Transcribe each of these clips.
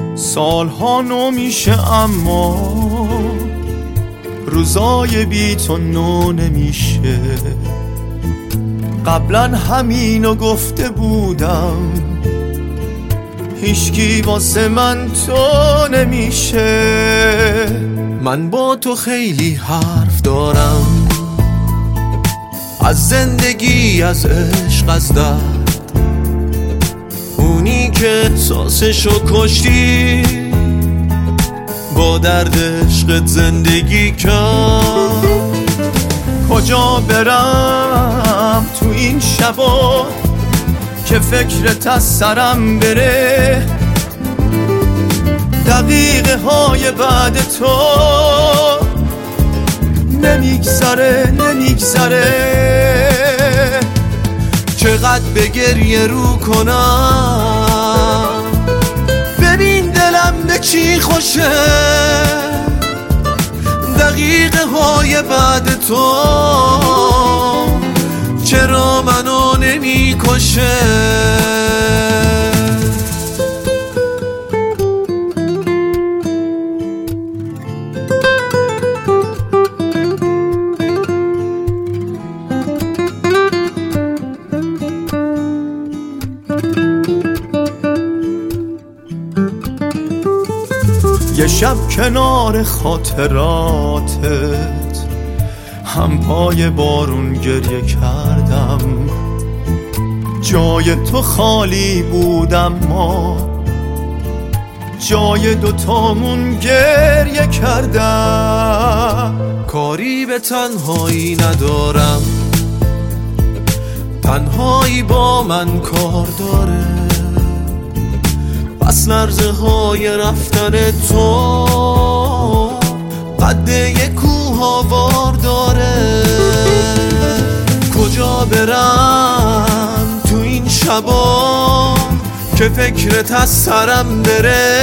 سالها نو میشه اما روزای بی تو نو نمیشه. قبلا همینو گفته بودم، هیچکی واسه من تو نمیشه. من با تو خیلی حرف دارم، از زندگی، از عشق، از درد، اونی که ساسشو کشتی با درد عشقت زندگی کرد. کجا برم تو این شبا که فکرت از سرم بره؟ دقیقه های بعد تو نمیگذره. چقدر به گریه رو کنم، ببین دلم به چی خوشه. دقیقه های بعد تو چرا منو نمیکشه؟ یه شب کنار خاطراتت هم پای بارون گریه کردم. جای تو خالی بودم، ما جای دوتامون گریه کردم. کاری به تنهایی ندارم، تنهایی با من کار داره. پس لرزه های رفتن تو قد یک کوه آوار داره. کجا برم تو این شبا که فکرت از سرم بره؟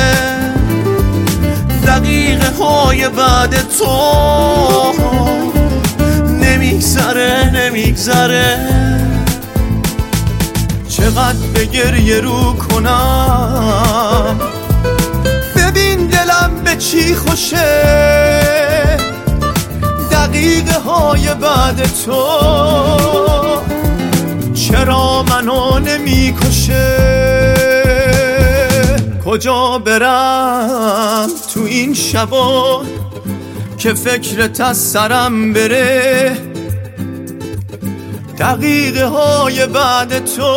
دقیقه های بعد تو نمیگذره. چقدر به گریه رو کنم، ببین دلم به چی خوشه. دقیقه های بعد تو چرا منو نمیکشه؟ کجا برم تو این شبا که فکرت از سرم بره؟ دقیقه های بعد تو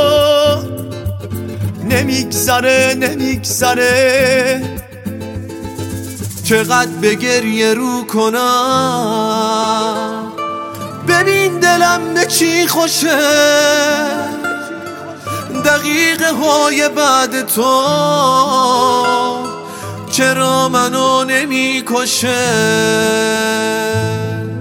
نمیگذره. چقدر به گریه رو کنم، ببین دلم به چی خوشه. دقیقه های بعد تو چرا منو نمیکشه؟